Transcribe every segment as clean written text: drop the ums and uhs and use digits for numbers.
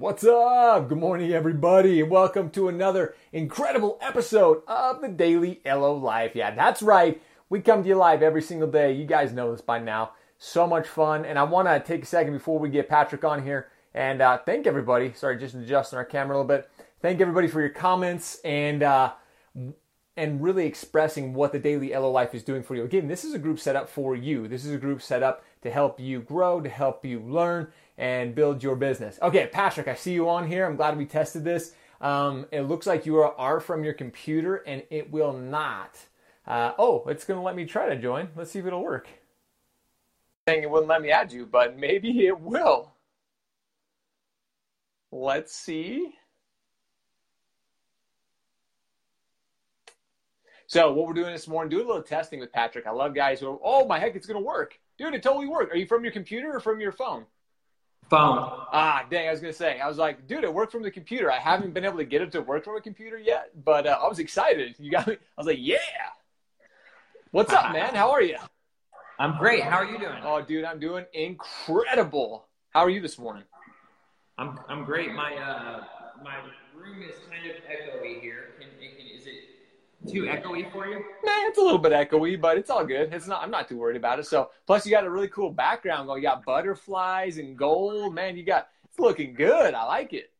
What's up? Good morning, everybody, and welcome to another incredible episode of the Daily LO Life. Yeah, that's right. We come to you live every single day. You guys know this by now. So much fun, and I want to take a second before we get Patrick on here and thank everybody. Sorry, just adjusting our camera a little bit. Thank everybody for your comments and really expressing what the Daily LO Life is doing for you. Again, this is a group set up for you. This is a group set up to help you grow, to help you learn, and build your business. Okay, Patrick, I see you on here. I'm glad we tested this. It looks like you are from your computer, and it will not. It's going to let me try to join. Let's see if it'll work. Saying it wouldn't let me add you, but maybe it will. Let's see. So what we're doing this morning, do a little testing with Patrick. I love guys who are, oh my heck, it's going to work. Dude, it totally worked. Are you from your computer or from your phone? Phone. Dang, I was going to say. I was like, dude, it worked from the computer. I haven't been able to get it to work from a computer yet, but I was excited. You got me. I was like, yeah. What's up, man? How are you? I'm great. How are you doing? Oh, dude, I'm doing incredible. How are you this morning? I'm great. My room is kind of echoey here. Is it too echoey for you? Nah, it's a little bit echoey, but it's all good. I'm not too worried about it. So, plus you got a really cool background going. You got butterflies and gold. Man, it's looking good. I like it.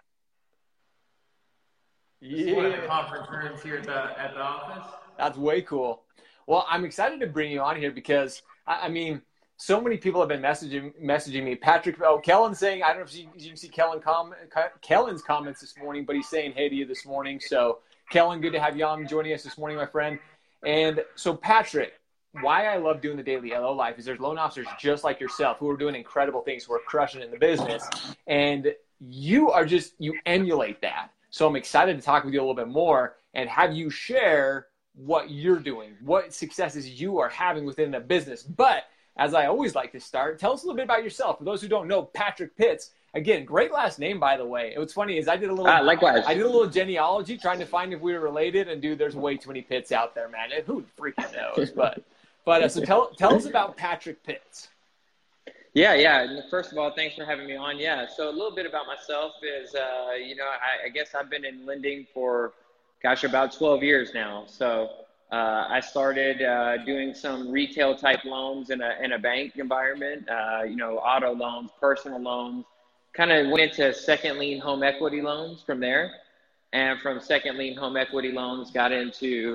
Yeah. It's one of the conference rooms here at the office. That's way cool. Well, I'm excited to bring you on here because, I mean, so many people have been messaging me. Patrick, Kellen's saying, I don't know if you can see Kellen's comments this morning, but he's saying hey to you this morning. So, Kellen, good to have you on joining us this morning, my friend. And so, Patrick, why I love doing the Daily LO Life is there's loan officers just like yourself who are doing incredible things, who are crushing in the business. And you emulate that. So I'm excited to talk with you a little bit more and have you share what you're doing, what successes you are having within the business. But as I always like to start, tell us a little bit about yourself. For those who don't know, Patrick Pitts. Again, great last name, by the way. What's funny is I did a little genealogy trying to find if we were related, and dude, there's way too many Pitts out there, man. And who freaking knows? But so tell us about Patrick Pitts. Yeah. First of all, thanks for having me on. Yeah. So a little bit about myself is, I guess I've been in lending for, about 12 years now. So I started doing some retail type loans in a bank environment, auto loans, personal loans. Kind of went into second lien home equity loans from there. And from second lien home equity loans, got into,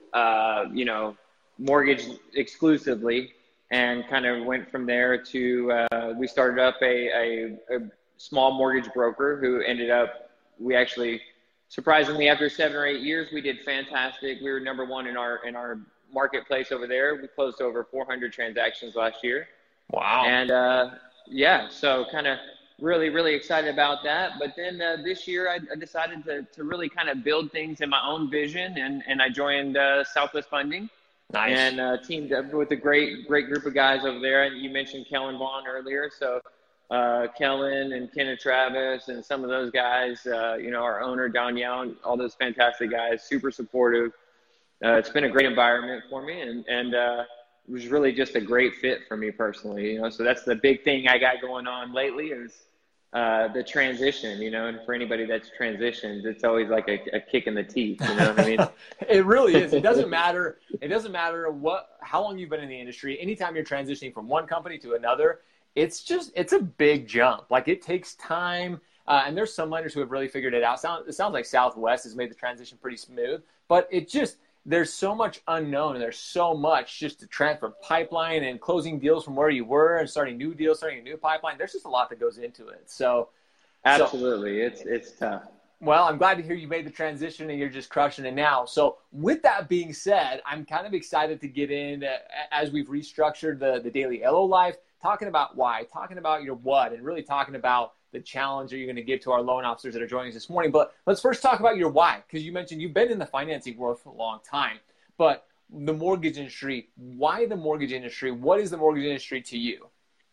mortgage exclusively and kind of went from there to, we started up a small mortgage broker who ended up, we actually, surprisingly, after 7 or 8 years, we did fantastic. We were number one in our marketplace over there. We closed over 400 transactions last year. Wow. And, so kind of really, really excited about that. But then this year I decided to really kind of build things in my own vision, and I joined Southwest Funding. Nice. And teamed up with a great group of guys over there. And you mentioned Kellen Vaughn earlier. So Kellen and Kenneth Travis and some of those guys, our owner, Don Young, all those fantastic guys, super supportive. It's been a great environment for me. And it was really just a great fit for me personally, so that's the big thing I got going on lately is the transition, and for anybody that's transitioned, it's always like a kick in the teeth, you know what I mean? It really is. It doesn't matter how long you've been in the industry. Anytime you're transitioning from one company to another, it's a big jump. Like it takes time. And there's some lenders who have really figured it out. It sounds like Southwest has made the transition pretty smooth, but there's so much unknown, and there's so much just to transfer pipeline and closing deals from where you were and starting new deals, starting a new pipeline. There's just a lot that goes into it. So absolutely. It's tough. Well, I'm glad to hear you made the transition and you're just crushing it now. So with that being said, I'm kind of excited to get in as we've restructured the Daily LO Life, talking about why, talking about your what, and really talking about the challenge that you're going to give to our loan officers that are joining us this morning. But let's first talk about your why, because you mentioned you've been in the financing world for a long time. But the mortgage industry, why the mortgage industry? What is the mortgage industry to you?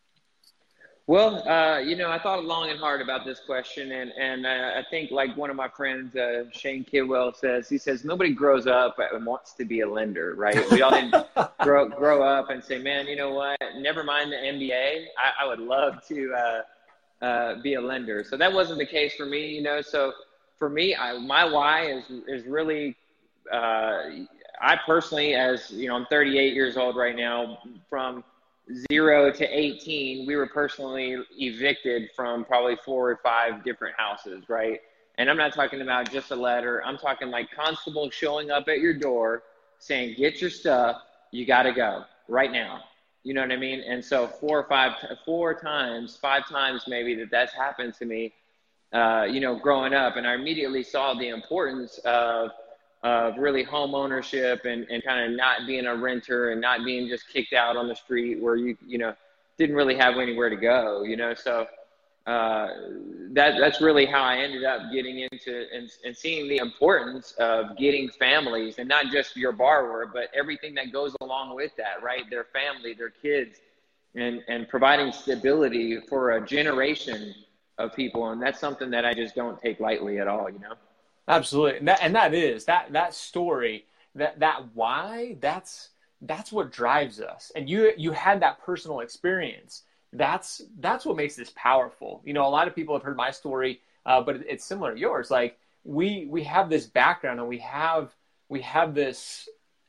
Well, I thought long and hard about this question, and I think like one of my friends, Shane Kidwell he says, nobody grows up and wants to be a lender, right? We all didn't grow up and say, man, you know what, never mind the MBA. I would love to be a lender. So that wasn't the case for me, you know. So for me, my why is really, I personally, as you know, I'm 38 years old right now. From 0 to 18, we were personally evicted from probably 4 or 5 different houses, right? And I'm not talking about just a letter. I'm talking like constable showing up at your door saying, get your stuff, you got to go right now. You know what I mean? And so 5 times maybe that's happened to me, you know, growing up. And I immediately saw the importance of really home ownership and kind of not being a renter and not being just kicked out on the street where you know, didn't really have anywhere to go, you know? So that's really how I ended up getting into and seeing the importance of getting families, and not just your borrower, but everything that goes along with that, right? Their family, their kids, and providing stability for a generation of people. And that's something that I just don't take lightly at all, you know? Absolutely. And that is that story, that why, that's what drives us. And you had that personal experience. That's what makes this powerful. You know, a lot of people have heard my story, but it's similar to yours. Like we have this background, and we have this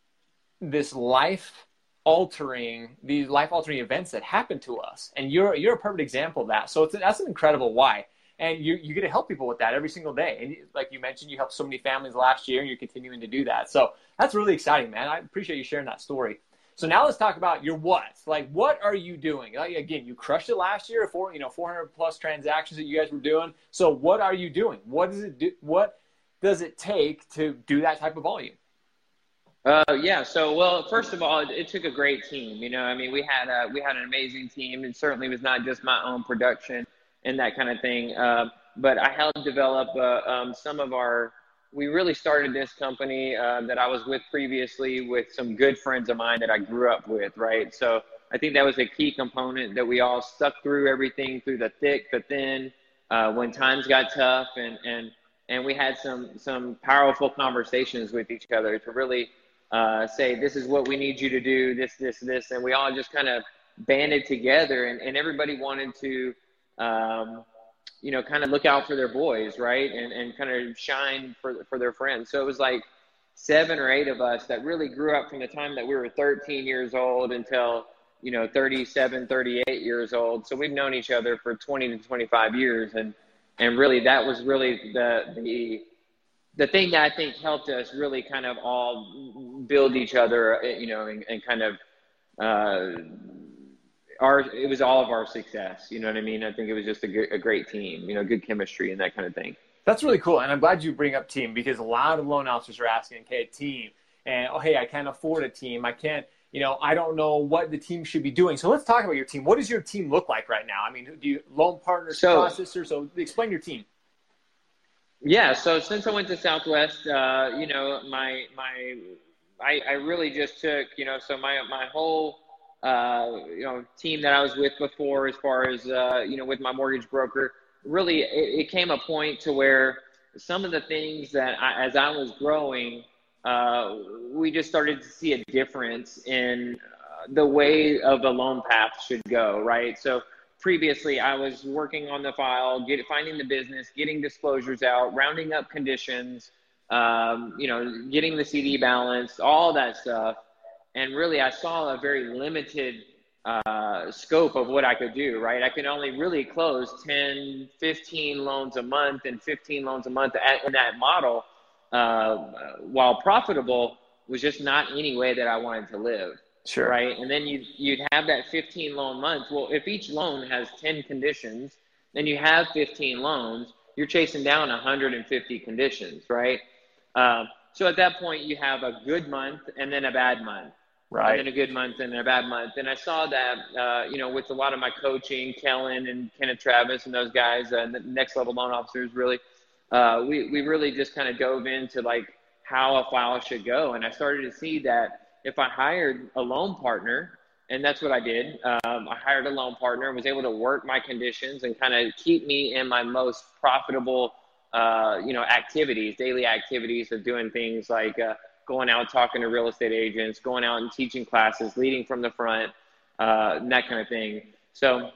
life altering events that happen to us. And you're a perfect example of that. So that's an incredible why. And you get to help people with that every single day. And like you mentioned, you helped so many families last year, and you're continuing to do that. So that's really exciting, man. I appreciate you sharing that story. So now let's talk about your what. Like, what are you doing? Like, again, you crushed it last year, 400 plus transactions that you guys were doing. So what are you doing? What does it take to do that type of volume? Yeah. So, well, first of all, it took a great team. You know, I mean, we had an amazing team. It certainly was not just my own production and that kind of thing. But I helped develop we really started this company that I was with previously with some good friends of mine that I grew up with, right? So I think that was a key component, that we all stuck through everything, through the thick, the thin, when times got tough, and we had some powerful conversations with each other to really say, this is what we need you to do, this, and we all just kind of banded together, and everybody wanted to, you know, kind of look out for their boys, right? And kind of shine for their friends. So it was like 7 or 8 of us that really grew up from the time that we were 13 years old until, you know, 37, 38 years old. So we've known each other for 20 to 25 years. And really, that was really the thing that I think helped us really kind of all build each other, you know, and kind of, it was all of our success. You know what I mean? I think it was just a great team, you know, good chemistry and that kind of thing. That's really cool. And I'm glad you bring up team, because a lot of loan officers are asking, okay, team. And, oh, hey, I can't afford a team. I can't, you know, I don't know what the team should be doing. So let's talk about your team. What does your team look like right now? I mean, do you loan partners, processors? So explain your team. Yeah. So since I went to Southwest, you know, I really just took, you know, so my whole, you know, team that I was with before, as far as, you know, with my mortgage broker, really, it came a point to where some of the things that as I was growing, we just started to see a difference in the way of the loan path should go, right? So previously I was working on the file, finding the business, getting disclosures out, rounding up conditions, you know, getting the CD balance, all that stuff. And really, I saw a very limited scope of what I could do, right? I could only really close 10, 15 loans a month, and 15 loans a month in that model, while profitable, was just not any way that I wanted to live. Sure. Right. And then you'd have that 15 loan month. Well, if each loan has 10 conditions, then you have 15 loans, you're chasing down 150 conditions, right? So at that point, you have a good month and then a bad month. Right. And then a good month and a bad month. And I saw that, you know, with a lot of my coaching, Kellen and Kenneth Travis and those guys, the next level loan officers, really, we really just kind of dove into like how a file should go. And I started to see that if I hired a loan partner, and that's what I did, I hired a loan partner and was able to work my conditions and kind of keep me in my most profitable, you know, activities, daily activities of doing things like, going out talking to real estate agents, going out and teaching classes, leading from the front, and that kind of thing. So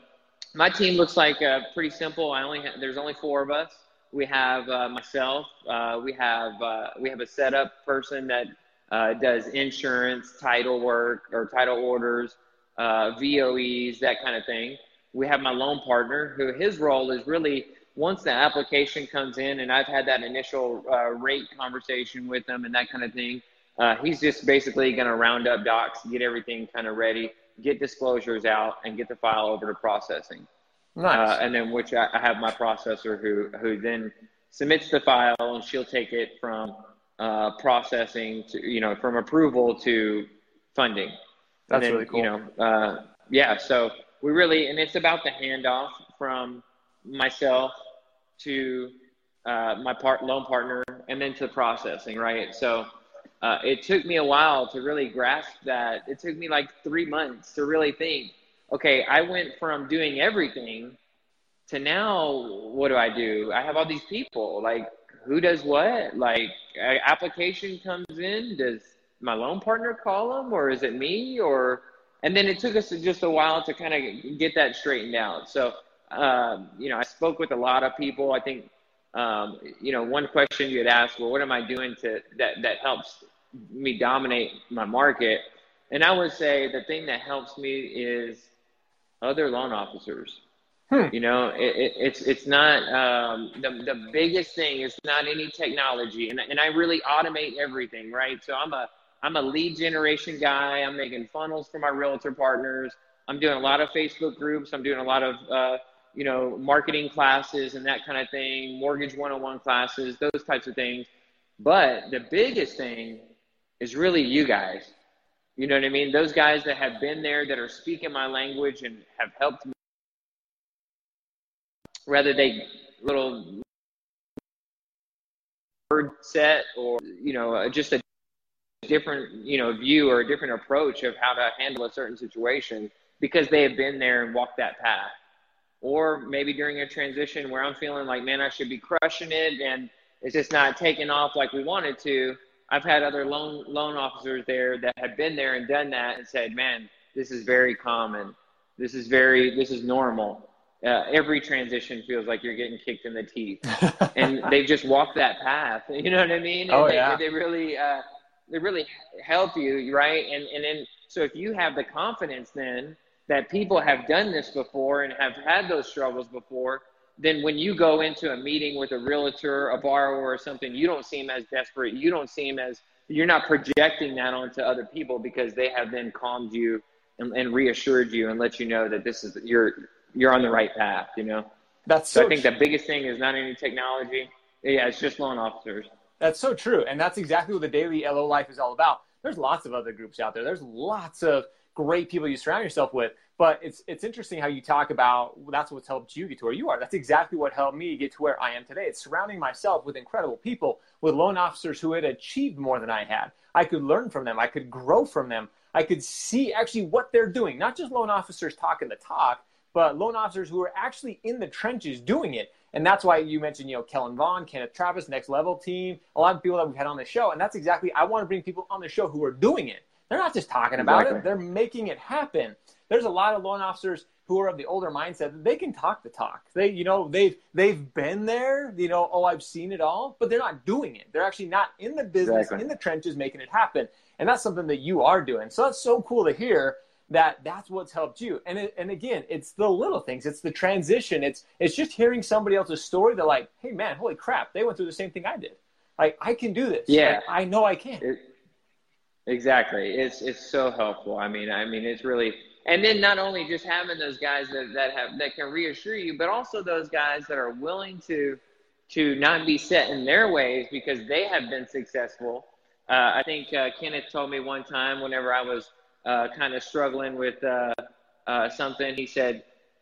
My team looks like pretty simple. There's only four of us. We have myself. We have a setup person that does insurance, title work or title orders, VOEs, that kind of thing. We have my loan partner, who his role is really, once the application comes in and I've had that initial rate conversation with them and that kind of thing, he's just basically going to round up docs, get everything kind of ready, get disclosures out, and get the file over to processing. Nice. And then I have my processor who then submits the file, and she'll take it from processing to, from approval to funding. That's then, really cool. So we really, and it's about the handoff from myself to my loan partner, and then to processing, right? So it took me a while to really grasp that. It took me like 3 months to really think, okay, I went from doing everything to now, what do? I have all these people. Like, who does what? Like, application comes in, does my loan partner call them, or is it me? And then it took us just a while to kind of get that straightened out. So, I spoke with a lot of people. I think, one question you had asked, well, what am I doing that helps me dominate my market? And I would say the thing that helps me is other loan officers. It's not the biggest thing is not any technology, and I really automate everything, right? So I'm a lead generation guy. I'm making funnels for my realtor partners. I'm doing a lot of Facebook groups. I'm doing a lot of marketing classes and that kind of thing, mortgage 101 classes, those types of things. But the biggest thing is really you guys. You know what I mean? Those guys that have been there, that are speaking my language and have helped me, whether they little word set or, just a different, view or a different approach of how to handle a certain situation, because they have been there and walked that path. Or maybe during a transition where I'm feeling like, man, I should be crushing it, and it's just not taking off like we wanted to. I've had other loan officers there that have been there and done that and said, man, this is very common. This is normal. Every transition feels like you're getting kicked in the teeth, and they've just walked that path. You know what I mean? And they really help you, right? And then, so if you have the confidence then that people have done this before and have had those struggles before, then when you go into a meeting with a realtor, a borrower, or something, you don't seem as desperate. You don't seem as, you're not projecting that onto other people, because they have then calmed you and reassured you and let you know that this is, you're on the right path, That's so I think the biggest thing is not any technology. Yeah, it's just loan officers. That's so true. And that's exactly what the Daily LO Life is all about. There's lots of other groups out there. There's lots of great people you surround yourself with. But it's interesting how you talk about, that's what's helped you get to where you are. That's exactly what helped me get to where I am today. It's surrounding myself with incredible people, with loan officers who had achieved more than I had. I could learn from them. I could grow from them. I could see actually what they're doing. Not just loan officers talking the talk, but loan officers who are actually in the trenches doing it. And that's why you mentioned, Kellen Vaughn, Kenneth Travis, Next Level Team, a lot of people that we've had on the show. And that's exactly, I want to bring people on the show who are doing it. They're not just talking about it. They're making it happen. There's a lot of loan officers who are of the older mindset that they can talk the talk. They've been there, I've seen it all, but they're not doing it. They're actually not in the business, in the trenches, making it happen. And that's something that you are doing. So that's so cool to hear that's what's helped you. And again, it's the little things. It's the transition. It's just hearing somebody else's story. They're like, hey man, holy crap, they went through the same thing I did. Like, I can do this. Yeah. Like, I know I can. Exactly. It's so helpful. I mean, it's really, and then not only just having those guys that can reassure you, but also those guys that are willing to not be set in their ways because they have been successful. I think Kenneth told me one time, whenever I was kind of struggling with something, he said,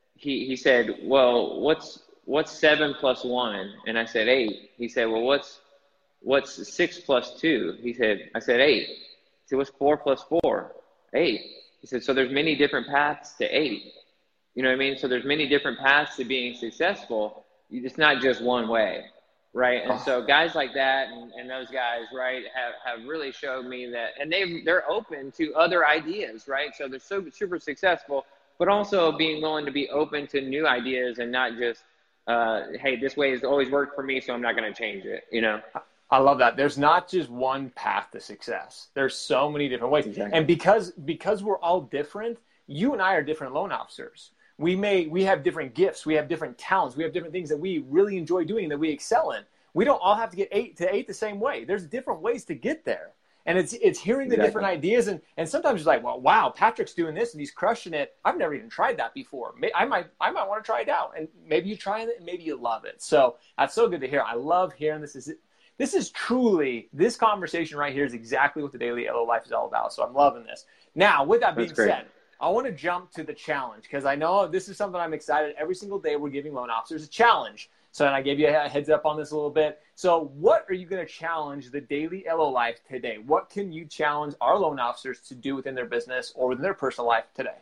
well, what's 7 plus 1? And I said 8. He said, well, what's 6 plus 2? I said 8. He said, what's 4 plus 4? 8. He said, so there's many different paths to 8. You know what I mean? So there's many different paths to being successful. It's not just one way, right? And so guys like that and those guys, right, have really showed me that, and they're open to other ideas, right? So they're so super successful, but also being willing to be open to new ideas and not just, hey, this way has always worked for me, so I'm not going to change it, you know? I love that. There's not just one path to success. There's so many different ways. Exactly. And because we're all different, you and I are different loan officers. We have different gifts. We have different talents. We have different things that we really enjoy doing, that we excel in. We don't all have to get eight the same way. There's different ways to get there. And it's hearing the different ideas. And sometimes you're like, well, wow, Patrick's doing this and he's crushing it. I've never even tried that before. I might want to try it out. And maybe you try it and maybe you love it. So that's so good to hear. I love hearing this. This is truly, this conversation right here is exactly what the Daily LO Life is all about. So I'm loving this. Now, with that being said, I want to jump to the challenge, because I know this is something I'm excited. Every single day we're giving loan officers a challenge. So, and I gave you a heads up on this a little bit. So what are you going to challenge the Daily LO Life today? What can you challenge our loan officers to do within their business or within their personal life today?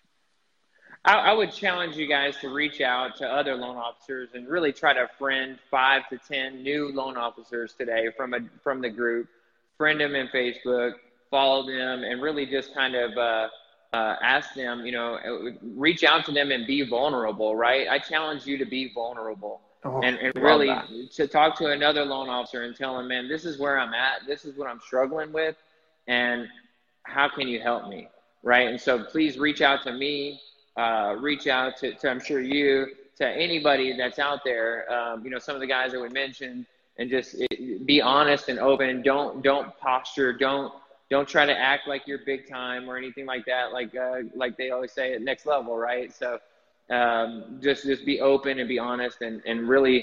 I would challenge you guys to reach out to other loan officers and really try to friend 5 to 10 new loan officers today from the group. Friend them in Facebook, follow them, and really just kind of ask them, you know, reach out to them and be vulnerable, right? I challenge you to be vulnerable and really to talk to another loan officer and tell them, man, this is where I'm at. This is what I'm struggling with. And how can you help me, right? And so please reach out to me. Reach out to I'm sure you, to anybody that's out there, you know, some of the guys that we mentioned, and just be honest and open. Don't posture. Don't try to act like you're big time or anything like that. Like they always say at Next Level, right? So just be open and be honest and really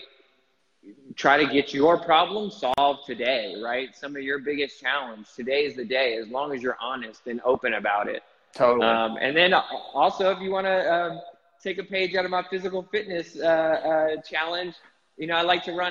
try to get your problem solved today, right? Some of your biggest challenge. Today is the day, as long as you're honest and open about it. Totally. And then also, if you want to take a page out of my physical fitness challenge, you know, I like to run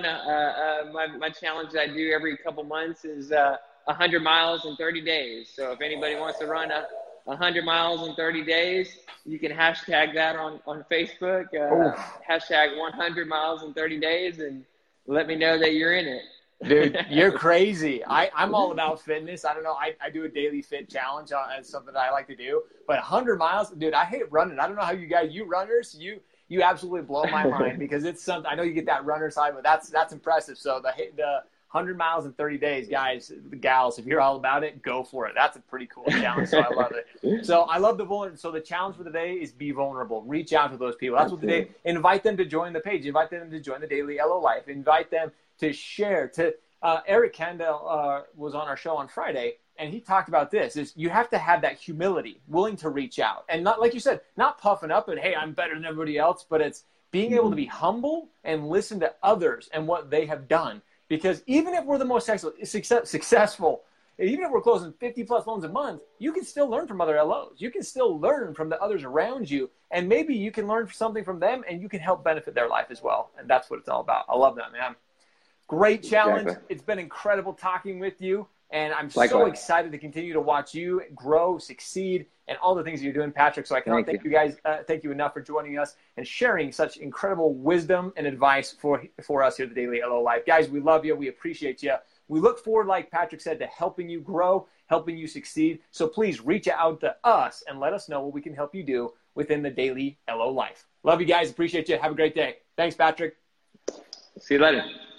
my challenge that I do every couple months is 100 miles in 30 days. So if anybody wants to run 100 miles in 30 days, you can hashtag that on Facebook, hashtag 100 miles in 30 days, and let me know that you're in it. Dude, you're crazy. I'm all about fitness. I don't know. I do a daily fit challenge. It's something that I like to do. But 100 miles, dude, I hate running. I don't know how you runners, you absolutely blow my mind, because it's something. I know you get that runner side, but that's impressive. So the 100 miles in 30 days, guys, the gals, if you're all about it, go for it. That's a pretty cool challenge. So I love it. So I love the vulnerable. So the challenge for the day is be vulnerable. Reach out to those people. That's what the day. Invite them to join the page. Invite them to join the Daily LO Life. Invite them to share. Eric Kandel was on our show on Friday, and he talked about this, is you have to have that humility, willing to reach out. And not, like you said, not puffing up and, hey, I'm better than everybody else, but it's being able to be humble and listen to others and what they have done. Because even if we're the most successful, even if we're closing 50-plus loans a month, you can still learn from other LOs. You can still learn from the others around you, and maybe you can learn something from them, and you can help benefit their life as well. And that's what it's all about. I love that, man. Great challenge. Exactly. It's been incredible talking with you, and I'm so excited to continue to watch you grow, succeed, and all the things that you're doing, Patrick. So I cannot thank you guys, thank you enough for joining us and sharing such incredible wisdom and advice for us here at the Daily LO Life. Guys, we love you. We appreciate you. We look forward, like Patrick said, to helping you grow, helping you succeed. So please reach out to us and let us know what we can help you do within the Daily LO Life. Love you guys. Appreciate you. Have a great day. Thanks, Patrick. See you later.